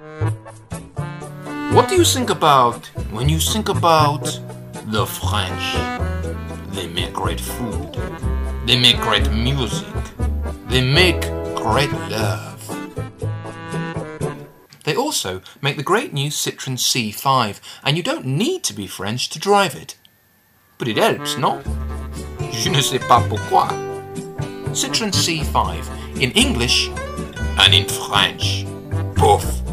What do you think about when you think about the French? They make great food. They make great music. They make great love. They also make the great new Citroën C5, and you don't need to be French to drive it. But it helps, non? Je ne sais pas pourquoi. Citroën C5, in English and in French. Both.